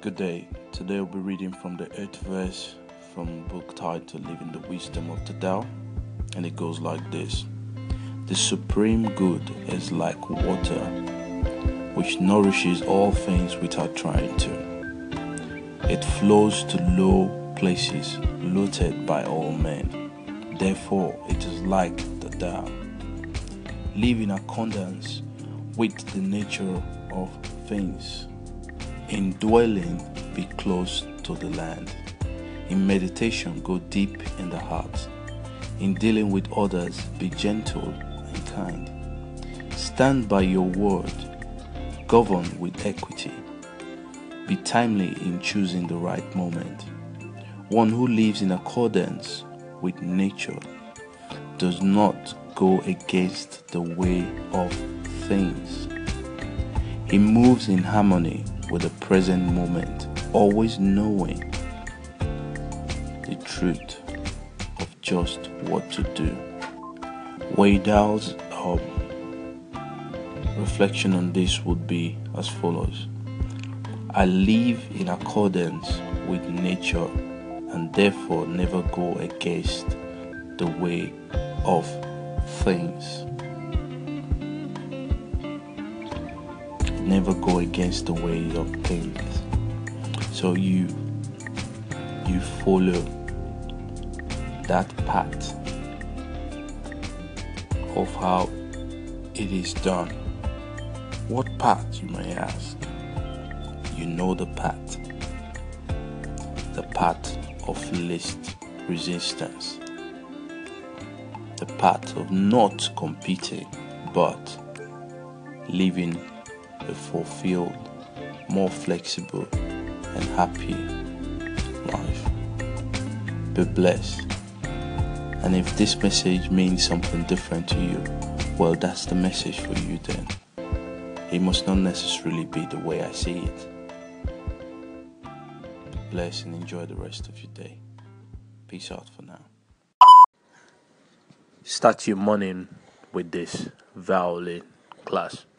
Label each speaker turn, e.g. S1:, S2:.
S1: Good day. Today we'll be reading from the 8th verse from a book titled Living the Wisdom of the Tao, and it goes like this. The supreme good is like water, which nourishes all things without trying to. It flows to low places, looted by all men. Therefore, it is like the Tao. Live in accordance with the nature of things. In dwelling, be close to the land. In meditation, go deep in the heart. In dealing with others, be gentle and kind. Stand by your word. Govern with equity. Be timely in choosing the right moment. One who lives in accordance with nature does not go against the way of things. He moves in harmony with the present moment, always knowing the truth of just what to do. Wei Dao's reflection on this would be as follows. I live in accordance with nature and therefore never go against the way of things. Never go against the ways of things. So you follow that path of how it is done. What path, you may ask? You know the path of least resistance, the path of not competing but living a fulfilled, more flexible and happy life. Be blessed. And if this message means something different to you, well, that's the message for you then. It must not necessarily be the way I see it. Be blessed and enjoy the rest of your day. Peace out for now. Start your morning with this violin class.